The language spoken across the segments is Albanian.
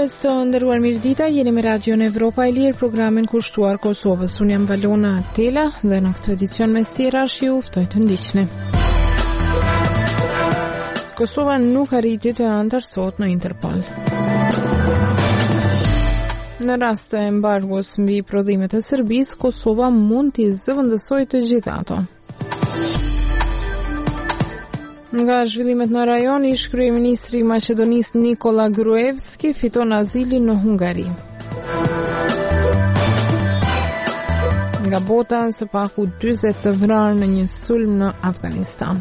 Mëngjes të nderuar, mirëdita, jeni me Radion Evropa e Lirë, programin kushtuar Kosovës. Unë jam Valona Tela dhe në këtë edicion me stirash ju ftoj të ndiqni. Kosova nuk arriti të antarësohet në Interpol. Në rast të embargos mbi prodhimet e Serbisë, Kosova mund t'i zëvendësojë të gjitha ato. Nga zhvillimet në rajon, ish kryeministri i Maqedonisë Nikola Gruevski fiton azilin në Hungari. Nga bota, së paku 40 të vrarë në një sulm në Afganistan.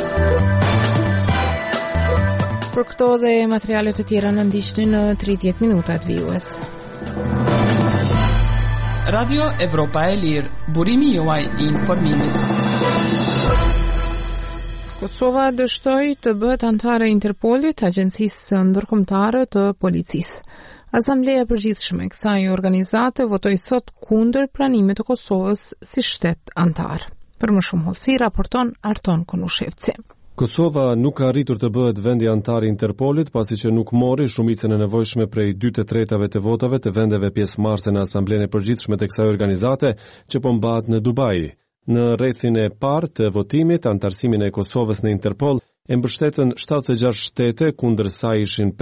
Për këto dhe materialet të tjera në ndiqni në 30 minutat vijues. Radio Evropa e Lirë, burimi juaj i informimit. Kosova dështoi të bëhet antare e Interpolit, agjencisë ndërkombëtare të policisë. Asambleja e përgjithshme e kësaj organizate votoi sot kundër pranimit të Kosovës si shtet antar. Për më shumë hollësi raporton Arton Konushevci. Kosova nuk ka arritur të bëhet vendi antar i Interpolit pasi që nuk mori shumicën e nevojshme prej 2/3 të votave të vendeve pjesëmarrëse në Asamblenë e përgjithshme të kësaj organizate që po mbahet në Dubai. Në rrethin e parë të votimit, antarësimin e Kosovës në Interpol e mbështetën 76 shtete, kundër saj ishin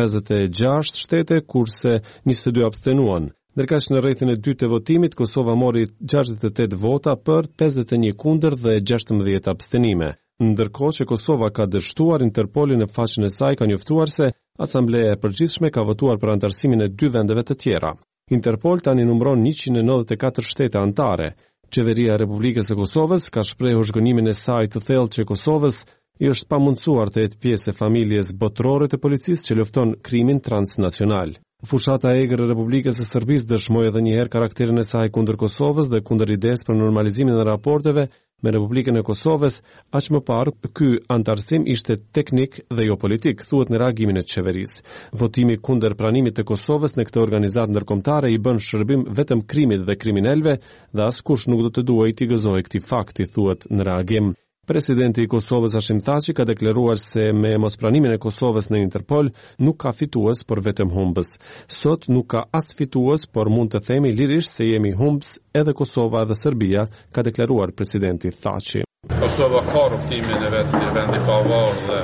56 shtete, kurse 22 abstenuan. Ndërkaq në rrethin e dytë të votimit, Kosova mori 68 vota për, 51 kundër dhe 16 abstenime. Ndërkohë që Kosova ka dështuar, Interpoli në faqen e saj ka njoftuar se Asambleja e Përgjithshme ka votuar për antarësimin e 2 vendeve të tjera. Interpol tani numëron 194 shtete antare. Qeveria e Republikës së Kosovës ka shprehur zhgënjimin e saj të thellë që Kosovës i është pamundsuar të jetë pjesë e familjes botërore të policisë që lufton krimin transnacional. Fushata e egër e Republikës së Serbisë dëshmoi edhe një herë karakterin e saj kundër Kosovës dhe kundër idesë për normalizimin e raporteve me Republikën e Kosovës. Aq më parë, ky antarësim ishte teknik dhe jo politik, thuhet në reagimin e qeverisë. Votimi kundër pranimit të Kosovës në këtë organizatë ndërkombëtare i bën shërbim vetëm krimit dhe kriminalëve dhe askush nuk do të duhej t'i gëzojë këtij fakti, thuhet në reagim. Presidenti i Kosovës Hashim Thaçi ka deklaruar se me mospranimin e Kosovës në Interpol nuk ka fitues, por vetëm humbës. Sot nuk ka as fitues, por mund të themi lirisht se jemi humbës edhe Kosova dhe Serbia, ka deklaruar presidenti Thaçi. Kosova ka rrugtimin e vetë si vendi pavarur dhe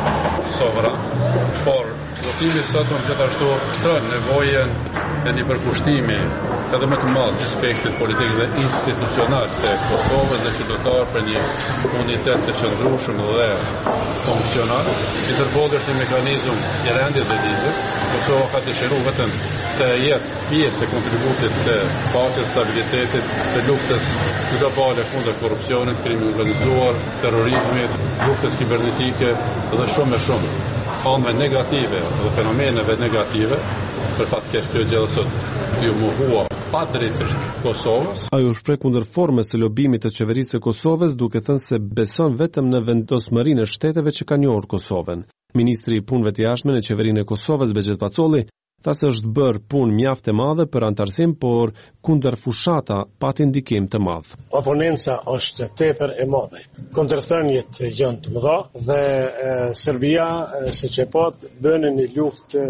sovran, por votimi sot më gjithashtu shtron nevojën e një përkushtimi edhe më të madh të aspektit politik dhe institucional të Kosovës dhe qytetarë për një unitet të qëndrueshëm dhe funksional. Interpoli është një mekanizëm i rendit dhe lidhur. Kosova ka dëshiruar vetëm të jetë pjesë e kontributit të paqes, stabilitetit, të luftës globale kundër korrupsionit, krimit organizuar, terrorizmit, luftës kibernetike dhe shumë e shumë anëve negative dhe fenomeneve negative, për fat keq kjo gjë sot ju mohua padrejtisht Kosovës. Ai u shpreh kundër formës së lobimit të qeverisë së Kosovës, duke thënë se beson vetëm në vendosmërinë e shteteve që kanë njohur Kosovën. Ministri i punëve të jashtme në qeverinë e Kosovës, Bexhet Pacolli, tha se është bërë punë mjaft e madhe për antarësim, por kundër fushata pati ndikim të madh. Oponenca është tepër e madhe. Kundërthënjet janë të mëdha dhe Serbia, siç e po, bën një luftë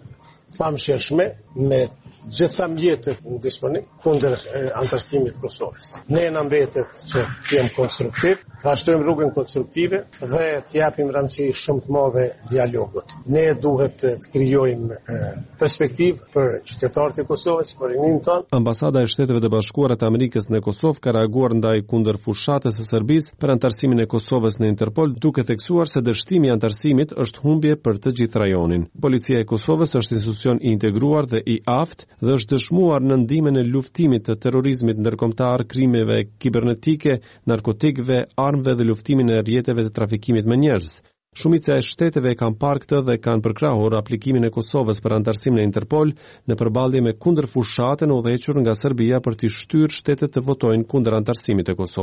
famshërshme me gjitha mjetet në disponim kundër antarësimit Kosovës. Ne na mbetet që të jemi konstruktiv, të vazhdojmë rrugën konstruktive dhe të japim rëndësi shumë të madhe dialogut. Ne duhet të krijojmë perspektivë për qytetarët e Kosovës, për rinin tonë. Ambasada e Shteteve të Bashkuara të Amerikës në Kosovë ka reaguar ndaj kundër fushatës së Serbisë për antarësimin e Kosovës në Interpol, duke theksuar se dështimi i antarësimit është humbje për të gjithë rajonin. Policia e Kosovës është institucion i integruar dhe i aftë dhe është dëshmuar në ndihmën e luftimit të terrorizmit ndërkombëtar, krimeve kibernetike, narkotikëve, armëve dhe luftimin e rrjeteve të trafikimit me njerëz. Shumica e shteteve kanë parë këtë dhe kanë përkrahur aplikimin e Kosovës për antarësim në Interpol në përballje me kundërfushatën udhëhequr nga Serbia për të shtyrë shtetet të votojnë kundër antarësimit të Kosovës.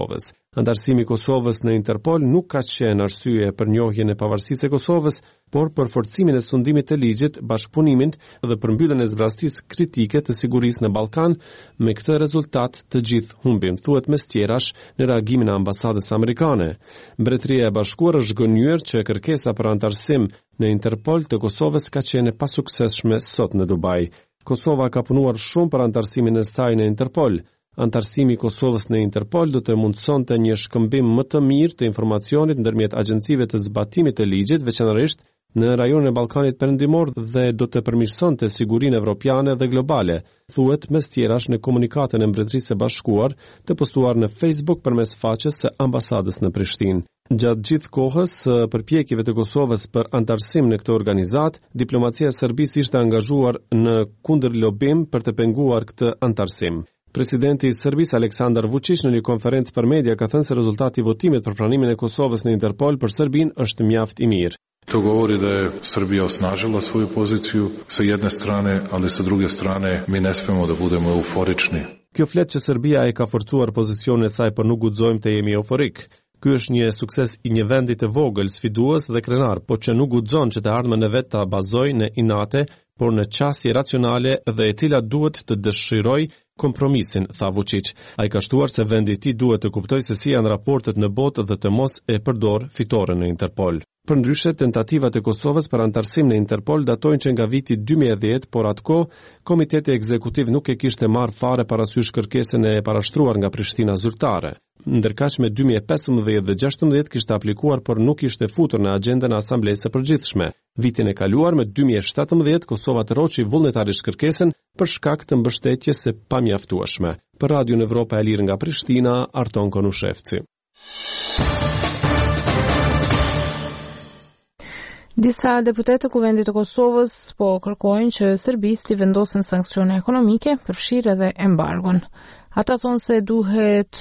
Antarësimi i Kosovës në Interpol nuk ka qenë arsye për njohjen e pavarësisë e Kosovës, por për forcimin e sundimit të ligjit, bashkëpunimin dhe përmbylljen e zbrastisë kritike të sigurisë në Ballkan, me këtë rezultat të gjithë humbin, thuhet mes tjerash në reagimin e ambasadës amerikane. Mbretëria e Bashkuar është gënyer që kërkesa për antarësim në Interpol të Kosovës ka qenë e pasuksesshme sot në Dubai. Kosova ka punuar shumë për antarësimin e saj në Interpol. Antarësimi i Kosovës në Interpol do të mundsonte një shkëmbim më të mirë të informacionit ndërmjet agjencive të zbatimit të ligjit, veçanërisht në rajonin e Ballkanit Perëndimor, dhe do të përmirësonte sigurinë evropiane dhe globale, thuhet mes tjerash në komunikatën e Mbretërisë së Bashkuar të postuar në Facebook përmes faqes së ambasadës në Prishtinë. Gjatë gjithë kohës përpjekjeve të Kosovës për antarësim në këtë organizat, diplomacia e Serbisë ishte angazhuar në kundërlobim për të penguar këtë antarësim. Presidenti i Serbisë Aleksandar Vučić në një konferencë për media ka thënë se rezultati i votimit për pranimin e Kosovës në Interpol për Serbinë është mjaft i mirë. To govori da je Srbija osnažila svoju poziciju sa jedne strane, ali sa druge strane mi ne smemo da budemo euforični. Kjo flet që Serbia e ka forcuar pozicionin e saj, por nuk guxojmë të jemi euforik. Ky është një sukses i një vendi të vogël, sfidues dhe krenar, por që nuk guxon që të ardhmen e vet ta bazojë në inate, por në qasje racionale dhe e cila duhet të dëshiroj kompromisin, tha Vučić. Ai ka shtuar se vendi i tij duhet të kuptojë se si janë raportet në botë dhe të mos e përdor fitoren në Interpol. Përndryshe, tentativat e Kosovës për antarësim në Interpol datojnë që nga viti 2010, por atko Komiteti Ekzekutiv nuk e kishte marrë fare parasysh kërkesën e parashtruar nga Prishtina zyrtare. Ndërkaq me 2015 dhe 2016 kishte aplikuar, por nuk ishte futur në agjendën e Asamblesë së Përgjithshme. Vitin e kaluar me 2017 Kosova troqi vullnetarisht kërkesën për shkak të mbështetjes së pamjaftueshme. Për Radion Evropa e Lirë nga Prishtina, Arton Konushevci. Disa deputetë të Kuvendit të Kosovës po kërkojnë që Serbisë t'i vendosen sanksione ekonomike, përfshirë edhe embargon. Ata thonë se duhet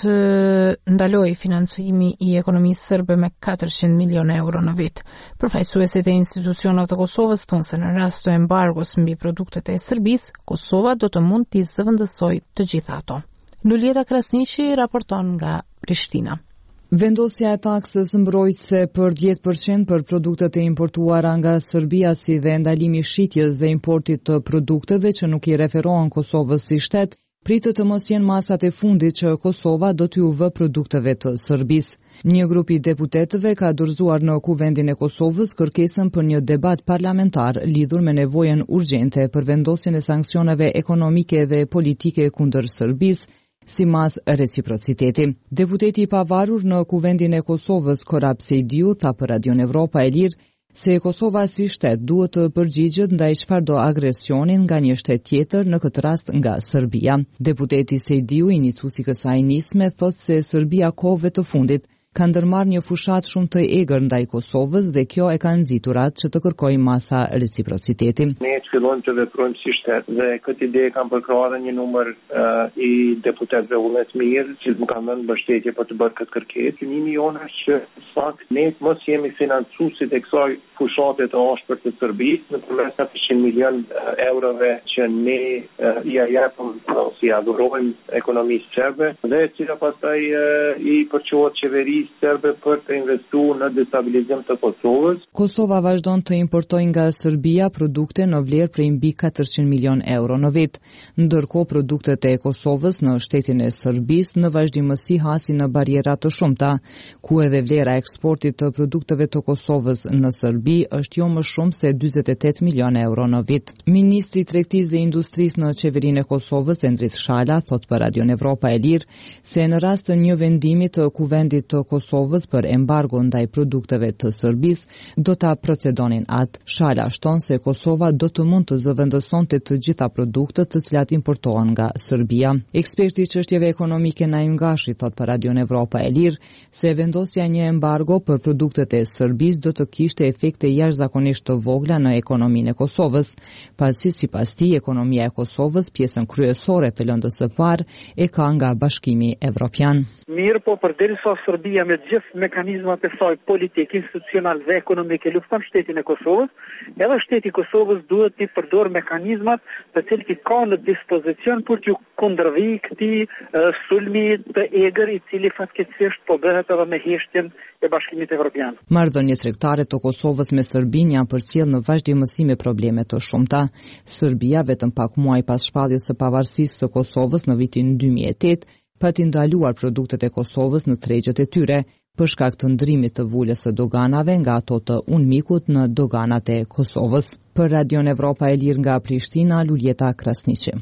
ndaloj financimi i ekonomisë serbe me 400 milion euro në vit. Përfaqësuesit e institucioneve të Kosovës thonë se në rast të embargos mbi produktet e Serbisë, Kosova do të mund t'i zëvendësojë të gjitha ato. Lulieta Krasniqi raporton nga Prishtina. Vendosja e taksës mbrojtëse për 10% për produktet e importuara nga Serbia, si dhe ndalimi shitjes dhe importit të produkteve që nuk i referohen Kosovës si shtet, pritet të mos jenë masat e fundit që Kosova do t'ju vë produkteve të Serbisë. Një grup i deputetëve ka dorëzuar në Kuvendin e Kosovës kërkesën për një debat parlamentar lidhur me nevojën urgjente për vendosjen e sanksioneve ekonomike dhe politike kundër Serbisë, si mas reciprociteti. Deputeti i pavarur në Kuvendin e Kosovës, Korab Sejdiu, tha për Radion Evropa e Lirë se Kosova si shtet duhet të përgjigjet ndaj çfarëdo agresionin nga një shtet tjetër, në këtë rast nga Serbia. Deputeti Sejdiu, i nicuesi kësaj nisme, thotë se Serbia kohëve të fundit ka ndërmarrë një fushat shumë të egër ndaj Kosovës dhe kjo e ka nxitur atë që të kërkojë masa reciprociteti. Ne fillojmë të veprojmë si shtet dhe këtë ide kam përkrahur një numër i deputetëve vullnetmirë që më kanë dhënë mbështetje për të bërë këtë kërkesë. Synimi jonë është që fakt ne mos jemi financuesit e kësaj fushate të ashpër të Serbisë nëpërmjet 400 milion eurove që ne ja japim ose ja dhurojmë ekonomisë serbe dhe cila pastaj i përqohet qeverisë serbe për të investuar në destabilizim të Kosovës. Kosova vazhdon të importojë nga Serbia produkte në vlerë prej mbi 400 milion euro në vit, ndërkohë produktet e Kosovës në shtetin e Serbisë në vazhdimësi hasin në bariera të shumta, ku edhe vlera e eksportit të produkteve të Kosovës në Serbi është jo më shumë se 48 milion euro në vit. Ministri i Tregtisë dhe Industrisë në qeverinë e Kosovës, Endrit Shala, thot për Radion Evropa e Lirë se në rast të një vendimi të Kuvendit të Kosovës për embargo ndaj produkteve të Serbisë do ta procedonin atë. Shala shton se Kosova do të mund të zëvendësonte të gjitha produktet të cilat importohen nga Serbia. Eksperti i çështjeve ekonomike Naim Gashi thot për Radion Evropa e Lirë se vendosja një embargo për produktet e Serbisë do të kishte efekte jashtëzakonisht të vogla në ekonominë e Kosovës, pasi sipas tij ekonomia e Kosovës pjesën kryesore të lëndës së parë e ka nga Bashkimi Evropian. Mirë, po përderisa Serbia Shqipëria me gjithë mekanizmat e saj politik, institucional dhe ekonomike lufton shtetin e Kosovës, edhe shteti i Kosovës duhet të përdor mekanizmat të cilët i ka në dispozicion për t'ju kundërvij këtij sulmi të egër i cili fatkeqësisht po bëhet edhe me heshtjen e Bashkimit Evropian. Marrëdhëniet tregtare të Kosovës me Serbinë janë përcjell në vazhdimësi me probleme të shumta. Serbia vetëm pak muaj pas shpalljes së pavarësisë së Kosovës në vitin 2008 pati ndaluar produktet e Kosovës në tregjet e tyre për shkak të ndrimit të vulës së doganave nga ato të UNMIK-ut në doganat e Kosovës. Për Radion Evropa e Lirë nga Prishtina, Luljeta Krasniqi.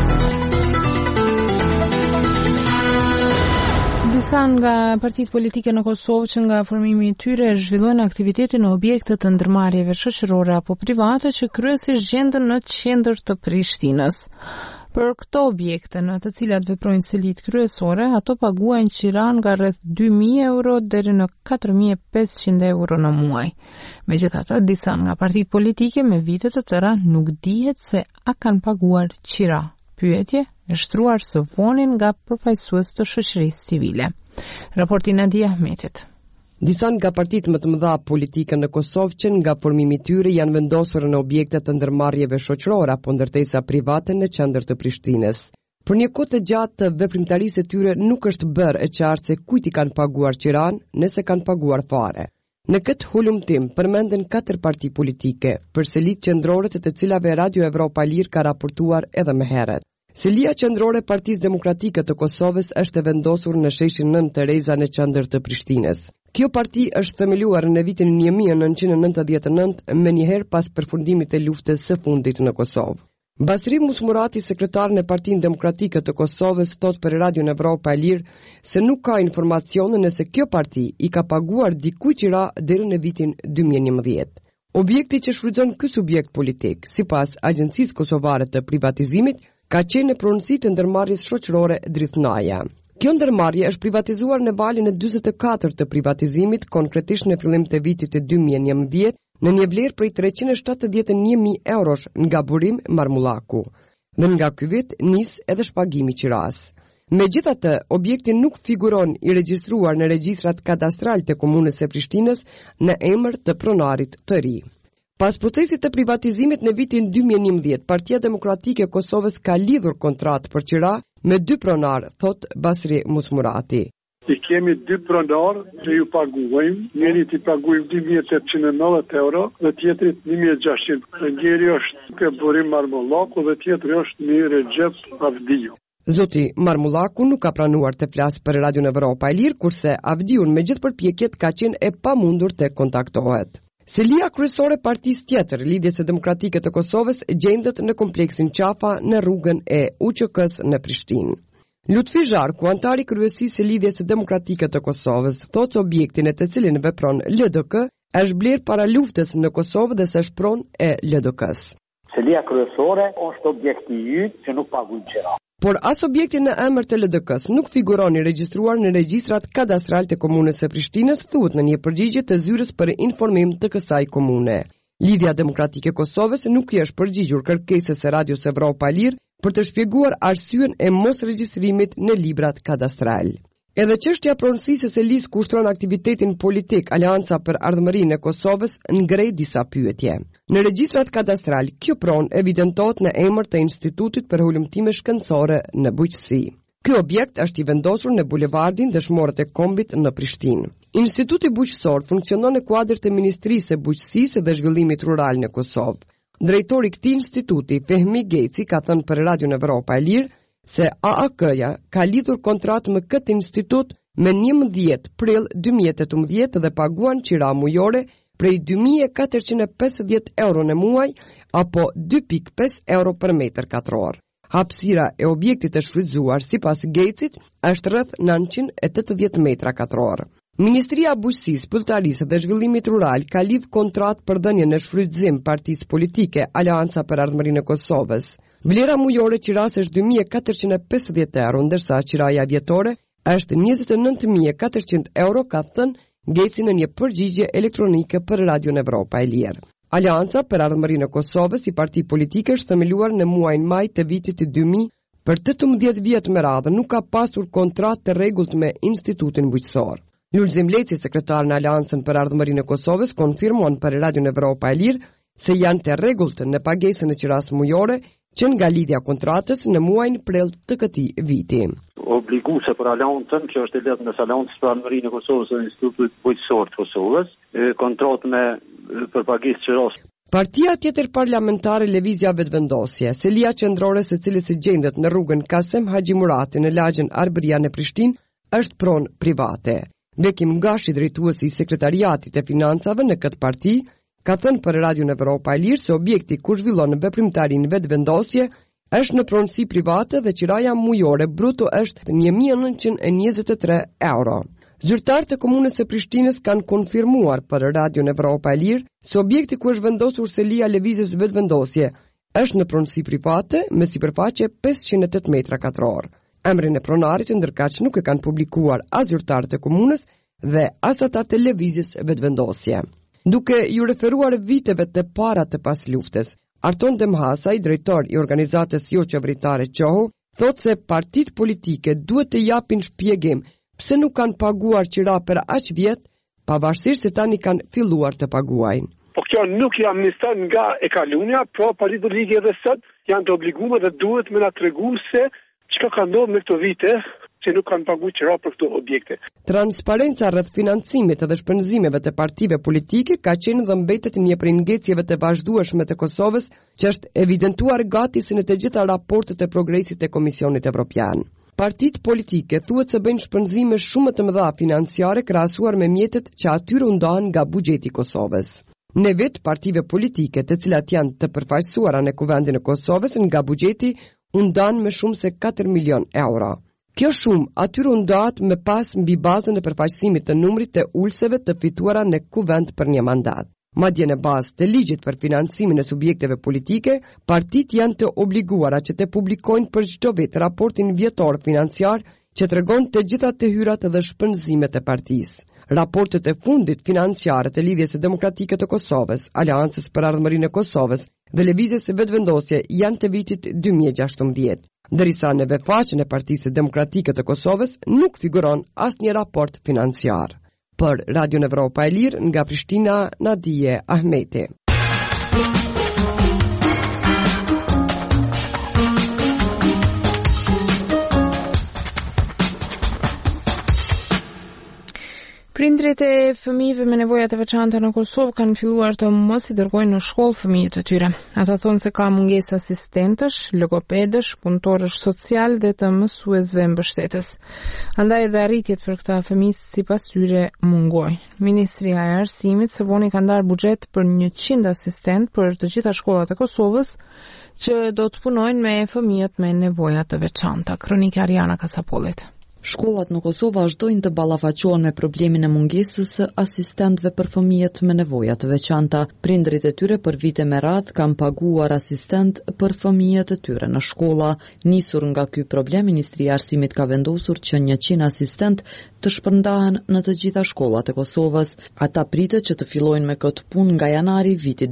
Disa nga partitë politike në Kosovë që nga formimi i tyre zhvillojnë aktivitete në objekte të ndërmarrjeve shoqërore apo private që kryesisht gjenden në qendër të Prishtinës. Për këto objekte në të cilat veprojnë selit kryesore, ato paguajnë qira nga rreth 2.000 euro deri në 4.500 euro në muaj. Megjithatë, disa nga partitë politike me vite të tëra nuk dihet se a kanë paguar qira. Pyetje e shtruar së vonin nga përfaqësues të shoqërisë civile. Raporti Nadia Ahmetit. Disa nga partitë më të mëdha politike në Kosovë që nga formimi i tyre janë vendosur në objekte të ndërmarrjeve shoqërore apo ndërtesa private në qendër të Prishtinës. Për një kohë të gjatë të veprimtarisë së tyre nuk është bërë e qartë se kujt i kanë paguar qiran, nëse kanë paguar fare. Në këtë hulumtim përmenden 4 parti politike, për selitë qendrore të cilave Radio Evropa Lirë ka raportuar edhe më herët. Selia qendrore e Partisë Demokratike të Kosovës është e vendosur në sheshin 9 Tereza në qendër të Prishtinës. Kjo parti është themeluar në vitin 1999 me njëherë pas përfundimit të luftës së fundit në Kosovë. Basri Musmurati, sekretar në Partinë Demokratike të Kosovës, thot për Radion Evropa e Lirë se nuk ka informacione nëse kjo parti i ka paguar dikujt qira deri në vitin 2011. Objekti që shfrytëzon ky subjekt politik, sipas Agjencisë Kosovare të Privatizimit, ka qenë në pronësi të ndërmarrjes shoqërore Drithnaja. Kjo ndërmarrje është privatizuar në valin e 44 të privatizimit, konkretisht në fillim të vitit të 2011, në një vlerë prej 371.000 eurosh nga burim Marmullaku. Dhe nga ky vit nis edhe shpagimi qiras. Megjithatë, objekti nuk figuron i regjistruar në regjistrat kadastral të komunës së Prishtinës në emër të pronarit të ri. Pas procesit të privatizimit në vitin 2011, Partia Demokratike e Kosovës ka lidhur kontratë për qira me 2 pronar, thot Basri Musmurati. I kemi 2 pronar që ju paguajmë, njëri ti paguajmë 2.890 euro dhe tjetrit 1.600. Njëri është ke burim Marmullaku dhe tjetri është një Recep Avdiu. Zoti Marmullaku nuk ka pranuar të flasë për Radion Evropa e Lirë, kurse Avdiun me gjithë përpjekjet ka qenë e pamundur të kontaktohet. Selia kryesore partisë tjetër, Lidhjes së Demokratike të Kosovës, gjendet në kompleksin Qafa në rrugën e UÇK-s në Prishtinë. Lutfi Zharku, antari kryesisë së Lidhjes së Demokratike të Kosovës, thotë se objektin e të cilin vepron LDK është blerë para luftës në Kosovë dhe se shpron e LDK-s. Selia kryesore është objekti i yt që nuk paguajnë qira. Por as objekti në emër të LDK-s nuk figuron i regjistruar në regjistrat kadastral të komunës së Prishtinës, thuhet në një përgjigje të zyrës për informim të kësaj komune. Lidhja Demokratike e Kosovës nuk i është përgjigjur kërkesës së Radios Evropa e Lirë për të shpjeguar arsyen e mos regjistrimit në librat kadastral. Edhe çështja pronësisë së listë kushtron aktivitetin politik. Aleanca për Ardhmërinë e Kosovës ngrej disa pyetje. Në regjistrat kadastral, kjo pronë evidentohet në emër të Institutit për Hulumtime Shkencore në Bujqësi. Ky objekt është i vendosur në bulevardin Dëshmorët e Kombit në Prishtinë. Instituti Bujqësor funksionon në kuadër të Ministrisë së Bujqësisë dhe Zhvillimit Rural në Kosovë. Drejtori i këtij instituti, Fehmi Geci, ka thënë për Radion Evropa e Lirë se AAK-ja ka lidhur kontratë me këtë institut me 11 prill 2018 dhe paguan qira mujore prej 2.450 euro në muaj apo 2.5 euro për metër katror. Hapësira e objektit të shfrytzuar sipas Gecit është rreth 980 metra katror. Ministria e Bujqësisë, Pylltarisë dhe Zhvillimit Rural ka lidh kontratë për dhënien në shfrytëzim partisë politike Aleanca për Ardhmërinë e Kosovës. Vlera mujore qiras është 2.450 euro, ndërsa qiraja vjetore është 29.400 euro, ka thënë Geci në një përgjigje elektronike për Radion Evropa e Lirë. Aleanca për Ardhmërinë e Kosovës, si parti politike, është themeluar në muajin maj të vitit 2000, për 18 vjet me radhë nuk ka pasur kontratë të rregullt me institutin bujqësor. Lulzim Leci, sekretar në Aleancën për Ardhmërinë e Kosovës, konfirmon për Radion Evropa e Lirë se janë të rregullt në pagesën e qiras mujore që nga lidhja kontratës në muajin prill të këtij viti. Obliguese për Aleancën, që është e lidhur me Aleancën për Ardhmërinë e Kosovës dhe Institutit Bujqësor të Kosovës, kontratë me përpagesë qiras. Partia tjetër parlamentare Lëvizja Vetëvendosje, selia qendrore së cilës së gjendet në rrugën Kasem Haxhi Murati në lagjen Arbëria në Prishtinë, është pronë private. Bekim Gashi, drejtuesi i sekretariatit e financave në këtë parti, ka thënë për Radion Evropa e Lirë se objekti ku zhvillon veprimtarinë vetëvendosje është në pronësi private dhe qiraja mujore bruto është 1.923 euro. Zyrtarët e komunës së Prishtinës kanë konfirmuar për Radion Evropa e Lirë se objekti ku është vendosur selia lëvizjes vetëvendosje është në pronësi private me sipërfaqe 508 metra katror. Emrin e pronarit ndërkaq nuk e kanë publikuar as zyrtarët e komunës dhe as ata të lëvizjes vetëvendosje. Duke ju referuar viteve të para të pas luftës, Arton Demhasaj, drejtor i organizatës jo qeveritare QOHU, thotë se partitë politike duhet të japin shpjegim pse nuk kanë paguar qira për aq vjet, pavarësisht se tani kanë filluar të paguajnë. Po kjo nuk jam amniston nga e kalunja, pro partitë politike edhe sot janë të obliguar dhe duhet me na tregu se çka ka ndodhur me këto vite që nuk kanë paguar qira për këto objekte. Transparenca rreth financimit dhe shpenzimeve të partive politike ka qenë dhe mbetet një prej ngecjeve të vazhdueshme të Kosovës, që është evidentuar gati si në të gjitha raportet e progresit e Komisionit Evropian. Partitë politike thuhet se bëjnë shpenzime shumë të mëdha financiare krahasuar me mjetet që atyre u ndahen nga buxheti i Kosovës. Në vetë partive politike, të cilat janë të përfaqësuara në Kuvendin e Kosovës nga buxheti, u ndan me shumë se 4 milion euro. Kjo shumë atyre u ndahet me pas mbi bazën e përfaqësimit të numrit të ulseve të fituara në kuvend për një mandat. Madje në bazë të ligjit për financimin e subjekteve politike, partitë janë të obliguara që të publikojnë për çdo vit raportin vjetor financiar që tregon të gjitha të hyrat dhe shpenzimet e partisë. Raportet e fundit financiare të Lidhjes së Demokratike të Kosovës, Aleancës për Ardhmërinë e Kosovës dhe Lëvizjes së Vetëvendosje janë të vitit 2016, ndërsa në vetfaqen e Partisë Demokratike të Kosovës nuk figuron asnjë raport financiar. Për Radion Evropa e Lirë nga Prishtina, Nadije Ahmeti. Prindrit e fëmijëve me nevoja të veçanta në Kosovë kanë filluar të mos i dërgojnë në shkollë fëmijët e tyre. Ata thonë se ka mungesë asistentësh, logopedësh, punëtorësh social dhe të mësuesve mbështetës. Andaj edhe arritjet për këta fëmijë sipas tyre mungojnë. Ministria e Arsimit së voni ka ndarë buxhet për 100 asistent për të gjitha shkollat e Kosovës që do të punojnë me fëmijët me nevoja të veçanta. Kronika Ariana Kasapollit. Shkollat në Kosovë vazhdojnë të ballafaqohen me problemin e mungesës së asistentëve për fëmijët me nevoja të veçanta. Prindrit e tyre për vite me radhë kanë paguar asistent për fëmijët e tyre në shkolla. Nisur nga ky problem, Ministria e Arsimit ka vendosur që 100 asistent të shpërndahen në të gjitha shkollat e Kosovës. Ata pritet që të fillojnë me këtë punë nga janari vitit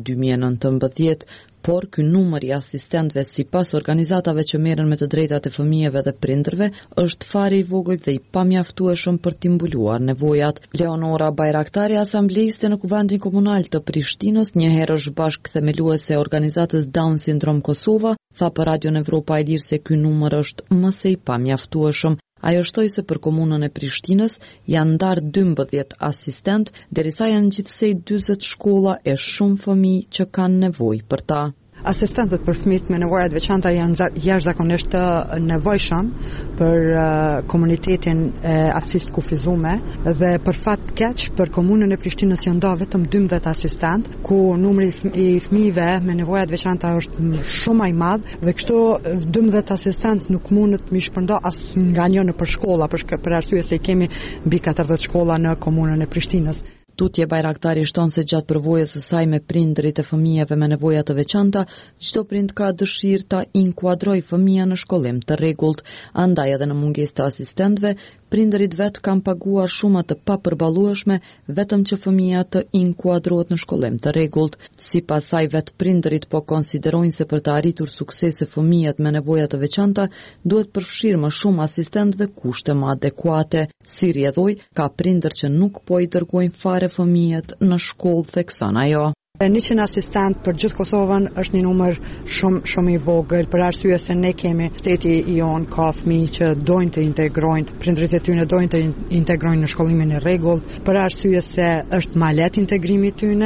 2019. Por ky numër i asistentëve sipas organizatave që merren me të drejtat e fëmijëve dhe prindërve është fare i vogël dhe i pamjaftueshëm për t'i mbuluar nevojat. Leonora Bajraktari, asamblejiste në Kuvendin Komunal të Prishtinës, një herë është bashkëthemeluese e organizatës Down Syndrome Kosova, tha për Radion Evropa e Lirë se ky numër është më së i pamjaftueshëm. Ajo shtoi se për komunën e Prishtinës janë ndarë 12 asistent, derisa janë gjithsej 40 shkolla e shumë fëmijë që kanë nevojë për ta. Asistentët për fëmijët me nevoja të veçanta janë jashtëzakonisht të nevojshëm për komunitetin e aftësisë të kufizuar dhe për fat keq për komunën e Prishtinës janë ndarë vetëm 12 asistent, ku numri i fëmijëve me nevoja të veçanta është shumë i madh dhe kështu 12 asistent nuk mundet të shpërnda as nga një në për shkolla, për arsye se kemi mbi 40 shkolla në komunën e Prishtinës. Tutje Bajraktari shton se gjatë përvojës së saj me prindrit e fëmijëve me nevoja të veçanta, çdo prind ka dëshirë ta inkuadrojë fëmijën në shkollim të rregullt, andaj edhe në mungesë të asistentëve, prindërit vetë kanë paguar shumë të papërballueshme vetëm që fëmia të inkuadrohet në shkollim të rregullt. Sipas saj, vetë prindërit po konsiderojnë se për të arritur suksese fëmijët me nevoja të veçanta duhet përfshirë më shumë asistent dhe kushte më adekuate. Si rrjedhoi, ka prindër që nuk po i dërgojnë fare fëmijët në shkollë, thekson ajo. 100 asistent për gjithë Kosovën është një numër shumë i vogël, për arsye se ne kemi, shteti i jon ka fëmijë që dojnë të integrojnë, prindërit e tyre dojnë të integrojnë në shkollimin e rregullt, për arsye se është më lehtë integrimi i tyre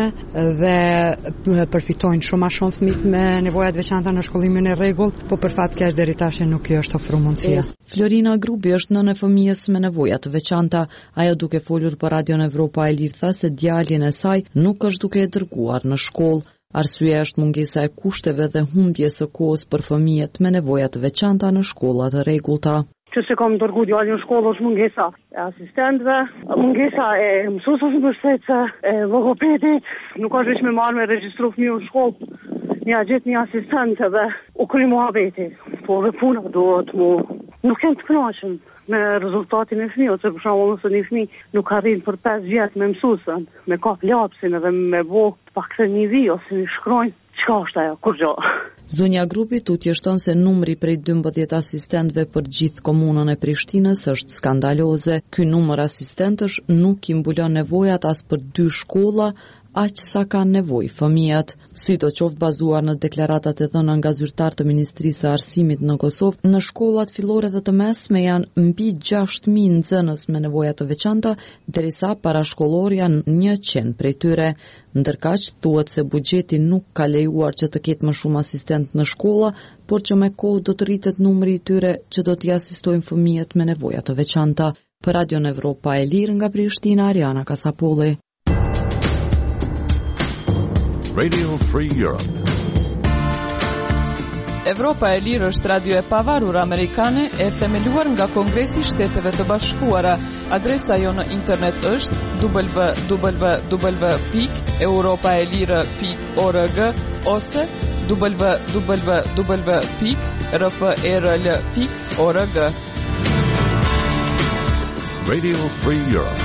dhe përfitojnë shumë fëmijë me nevoja të veçanta në shkollimin e rregullt, po për fat keq deri tash nuk i është ofruar mundësia. Florina Grubi është nënë e fëmijës me nevoja të veçanta. Ajo duke folur për Radion Evropa e Lirë tha se djalin e saj nuk është duke e dërguar në shkollë. Arsyeja është mungesa e kushteve dhe humbjes së kohës për fëmijët me nevoja të veçanta në shkolla të rregullta. Që se kam dërgu djalin në shkollë është mungesa e asistentëve, mungesa e mësuesve mbështetëse, e logopedit, nuk është veç me marrë me regjistru fëmijën në shkollë. Një gjithë një asistent dhe u kry muhabeti, po dhe puna duhet nuk jem të kënaqur me rezultatin e fëmijës, se për shembull nëse një fëmijë nuk arrin për 5 vjet me mësuesen, me kap lapsin edhe me bo pak se një vi ose një shkronjë, çka është ajo, kur gjo. Zonja Grupi tutjeshton se numri prej 12 asistentëve për gjithë komunën e Prishtinës është skandaloze. Ky numër asistentësh nuk i mbulon nevojat as për 2 shkolla, aq sa kanë nevojë fëmijët. Sidoqoftë bazuar në deklaratat e dhëna nga zyrtar të Ministrisë së Arsimit në Kosovë, në shkollat fillore dhe të mesme janë mbi 6.000 nxënës me nevoja të veçanta, derisa parashkollor janë 100 prej tyre. Ndërkaq thuhet se buxheti nuk ka lejuar që të ketë më shumë asistent në shkolla, por që me kohë do të rritet numri i tyre që do t'i asistojnë fëmijët me nevoja të veçanta. Për Radion Evropa e Lirë nga Prishtina, Ariana Kasapolli. Radio Free Europe. Evropa e Lirë është radio e pavarur amerikane e themeluar nga Kongresi i Shteteve të Bashkuara. Adresa jo në internet është www.europaelire.org ose www.rferl.org. Radio Free Europe.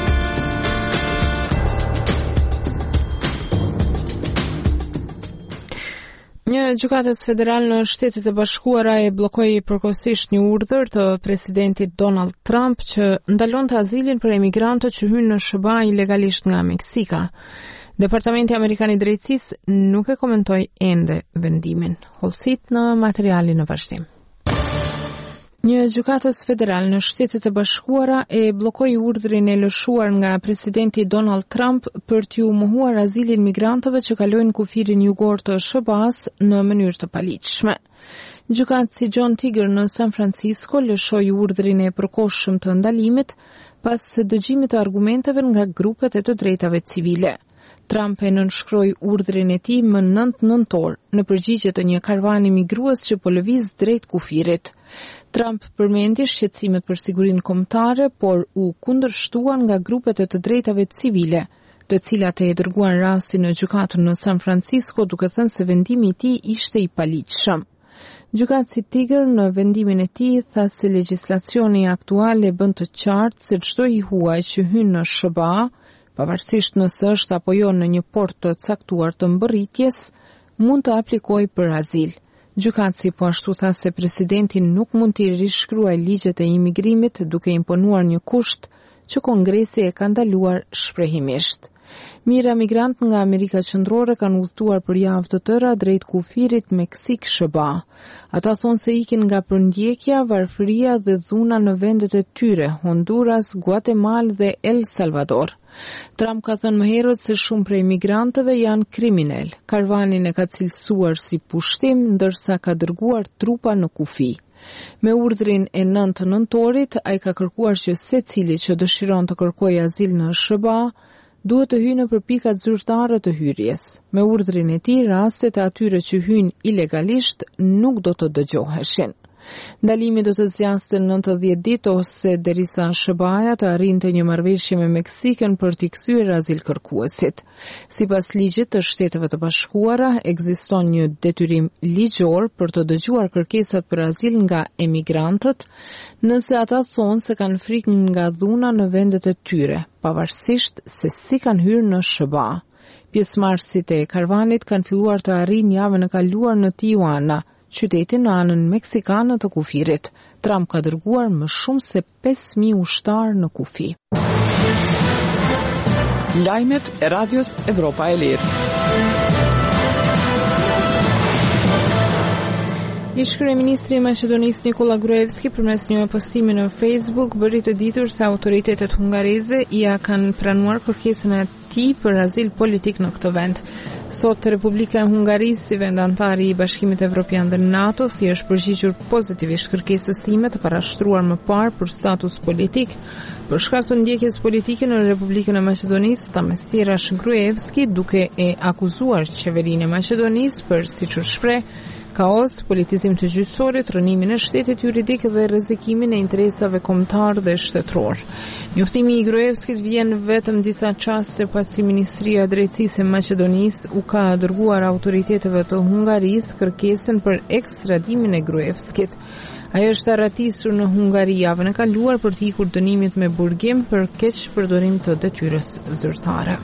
Një gjykatës federal në Shtetet e Bashkuara e bllokoi përkohësisht një urdhër të presidentit Donald Trump që ndalonte azilin për emigrantët që hynë në SBA ilegalisht nga Meksika. Departamenti Amerikan i Drejtësisë nuk e komentoi ende vendimin. Hollësit në materialin në vazhdim. Një gjykatës federal në Shtetet e Bashkuara e bllokoi urdhrin e lëshuar nga presidenti Donald Trump për t'u mohuar azilin migrantëve që kalojnë kufirin jugor të SBA-s në mënyrë të paligjshme. Gjykatësi John Tiger në San Francisco lëshoi urdhrin e përkohshëm të ndalimit pas dëgjimit të argumenteve nga grupet e të drejtave civile. Trump e nënshkroi urdhrin e tij më 9 nëntor në përgjigje të një karvani migrues që po lëviz drejt kufirit. Trump përmendi shqetësimet për sigurinë kombëtare, por u kundërshtuan nga grupet e të drejtave civile, të cilat e dërguan rastin në gjykatën në San Francisco duke thënë se vendimi i tij ishte i paligjshëm. Gjykatësi Tiger në vendimin e tij tha se legjislacioni aktual e bën të qartë se çdo i huaj që hyn në SBA, pavarësisht nëse është apo jo në një port të caktuar të mbërritjes, mund të aplikojë për azil. Gjykatësi po ashtu tha se presidenti nuk mund të rishkruajë ligjet e imigrimit duke imponuar një kusht që Kongresi e ka ndaluar shprehimisht. Mijëra migrant nga Amerika Qendrore kanë udhëtuar për javë të tëra drejt kufirit Meksik-SBA. Ata thonë se ikin nga përndjekja, varfëria dhe dhuna në vendet e tyre, Honduras, Guatemala dhe El Salvador. Trump ka thënë më herët se shumë prej migrantëve janë kriminal. Karvanin e ka cilësuar si pushtim, ndërsa ka dërguar trupa në kufi. Me urdhrin e 9 nëntorit, ai ka kërkuar që secili që dëshiron të kërkojë azil në SBA duhet të hyjë nëpër pikat zyrtare të hyrjes. Me urdhrin e tij, rastet e atyre që hyjnë ilegalisht nuk do të dëgjoheshin. Ndalimi do të zgjasë 90 ditë ose derisa SBA-ja të arrinte një marrëveshje me Meksikën për t'i kthyer azil kërkuesit. Sipas ligjit të Shteteve të Bashkuara, ekziston një detyrim ligjor për të dëgjuar kërkesat për azil nga emigrantët Nëse ata thonë se kanë frikë nga dhuna në vendet e tyre, pavarësisht se si kanë hyrë në SBA. Pjesëmarrësit e karvanit kanë filluar të arrijnë javën e kaluar në Tijuana, qytetin në anën meksikane të kufirit. Trump ka dërguar më shumë se 5.000 ushtarë në kufi. Lajmet e Radios Evropa e Lirë. Ish-kryeministri i Maqedonisë Nikola Gruevski përmes një postimi në Facebook bëri të ditur se autoritetet hungareze ia kanë pranuar kërkesën e tij për azil politik në këtë vend. Sot Republika e Hungarisë, si vend antar i Bashkimit Evropian dhe NATO, si është përgjigjur pozitivisht kërkesës time të parashtruar më parë për status politik. Për shkak të ndjekjes politike në Republikën e Maqedonisë, Tamestiras Gruevski, duke e akuzuar qeverinë e Maqedonisë për, siç u shpreh, kaos, politizim të gjyqësorit, rënimin e shtetit juridik dhe rrezikimin e interesave kombëtar dhe shtetëror. Njoftimi i Gruevskit vjen vetëm disa çaste pasi Ministria e Drejtësisë e Maqedonisë u ka dërguar autoriteteve të Hungarisë kërkesën për ekstradimin e Gruevskit. Ajo është arratisur në Hungari javën e kaluar për të ikur dënimit me burgim për keq përdorim të detyrës zyrtare.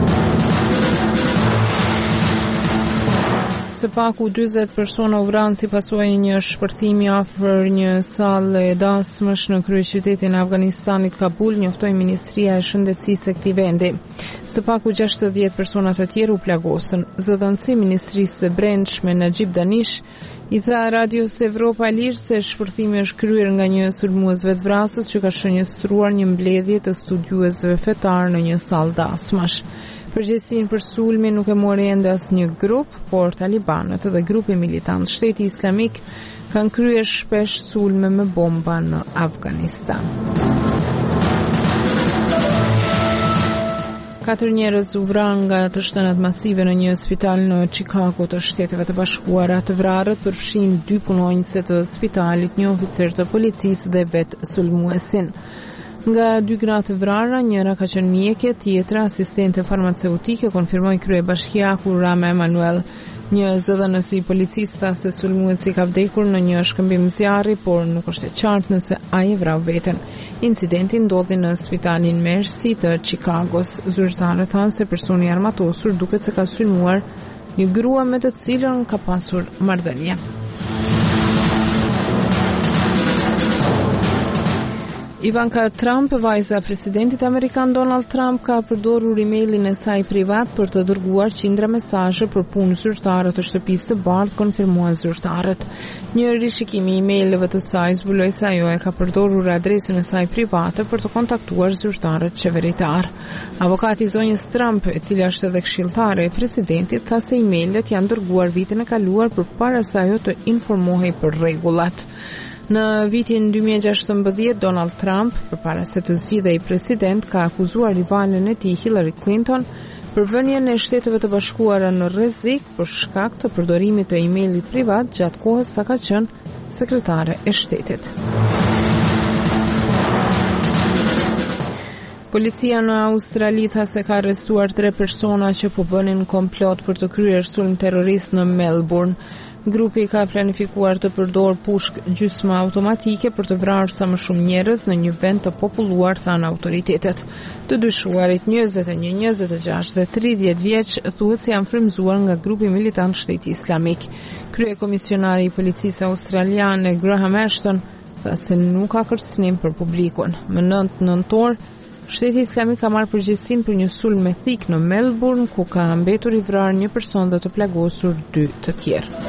Së paku 40 persona u vranë si pasojë një shpërthimi afër një sallë e dasmësh në kryeqytetin e Afganistanit Kabul, njoftoi Ministria e Shëndetësisë e këtij vendi. Së paku 60 persona të tjerë u plagosën. Zëdhënësi i Ministrisë së Brendshme Najib Danish i tha Radios Evropa e Lirë se shpërthimi është kryer nga një sulmues vetvrasës që ka shënjestruar një mbledhje të studiuesve fetar në një sallë dasmash. Përgjegjësinë për sulmin nuk e mori ende asnjë grup, por talibanët dhe grupi militant Shteti Islamik kanë kryer shpesh sulme me bomba në Afganistan. 4 njerëz u vranë nga të shtënat masive në një spital në Chicago të Shteteve të Bashkuara. Të vrarët përfshin 2 punonjëse të spitalit, një oficer të policisë dhe vetë sulmuesin. Nga 2 gratë vrara, njëra ka qenë mjeke, tjetra asistente farmaceutike, konfirmoi kryebashkiaku Rama Emanuel. Një zëdhënës i policisë tha se sulmuesi ka vdekur në një shkëmbim zjarri, por nuk është e qartë nëse ai e vrau veten. Incidenti ndodhi në spitalin Mercy të Chicagos. Zyrtarët thanë se personi i armatosur duket se ka sulmuar një grua me të cilën ka pasur marrëdhënie. Ivanka Trump, vajza presidentit amerikan Donald Trump, ka përdorur emailin e saj privat për të dërguar qindra mesazhe për punë zyrtare të shtëpisë së bardhë, konfirmuan zyrtarët. Një rishikim i emailëve të saj zbuloi se ajo e ka përdorur adresën e saj private për të kontaktuar zyrtarët qeveritar. Avokati i zonjës Trump, e cila është edhe këshilltare e presidentit, tha se emailet janë dërguar vitin e kaluar përpara se ajo të informohej për rregullat. Në vitin 2016, Donald Trump, përpara se të zgjidhej president, ka akuzuar rivalen e tij Hillary Clinton për vënien e Shteteve të Bashkuara në rrezik për shkak të përdorimit të emailit privat gjatë kohës sa ka qenë sekretare e shtetit. Policia në Australi tha se ka arrestuar 3 persona që po bënin komplot për të kryer sulm terrorist në Melbourne. Grupi ka planifikuar të përdor pushk gjysmë automatike për të vrarë sa më shumë njerëz në një vend të populluar, thanë autoritetet. Të dyshuarit 21, 26 dhe 30 vjeç thuhet se janë frymzuar nga grupi militant Shteti Islamik. Kryekomisionari i policisë australiane Graham Ashton tha se nuk ka kërcënim për publikun. Më 9 nëntor, Shteti Islamik ka marrë përgjegjësinë për një sulm me thik në Melbourne, ku ka mbetur i vrarë një person dhe të plagosur 2 të tjerë.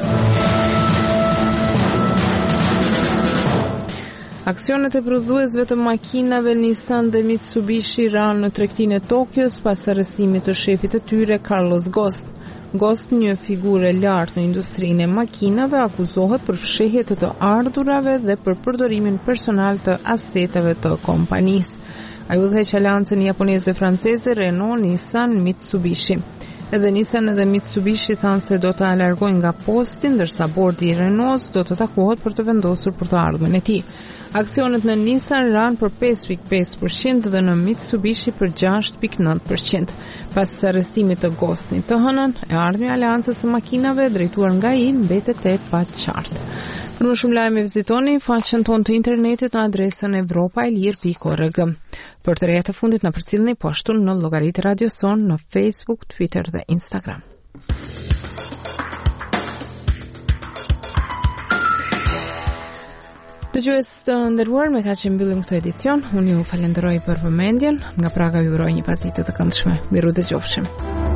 Aksionet e prodhuesve të makinave Nissan dhe Mitsubishi ranë në tregtinë e Tokios pas arrestimit të shefit të tyre Carlos Ghosn. Ghosn, një figurë e lartë në industrinë e makinave, akuzohet për fshehje të ardhurave dhe për përdorimin personal të aseteve të kompanisë. Ai udhëheq aleancën japoneze franceze Renault, Nissan, Mitsubishi. Edhe Nissan edhe Mitsubishi thanë se do të alargojnë nga posti, ndërsa bordi i Renault do të takohet për të vendosur për të ardhmen e tij. Aksionet në Nissan ranë për 5.5% dhe në Mitsubishi për 6.9%. Pas arrestimit të Ghosnit të hënën, e ardhmja e aleancës së makinave drejtuar nga ai mbetet e paqartë. Për më shumë lajme vizitoni faqen tonë të internetit në adresën evropaelir.org. Për të reja të fundit në përcjellni po ashtu në llogaritë Radio Son në Facebook, Twitter dhe Instagram. Dëgjues të nderuar, me kaq që mbyllim këtë edicion. Unë ju falenderoj për vëmendjen. Nga Praga ju uroj një pasditë të këndshme. Miru dëgjofshim.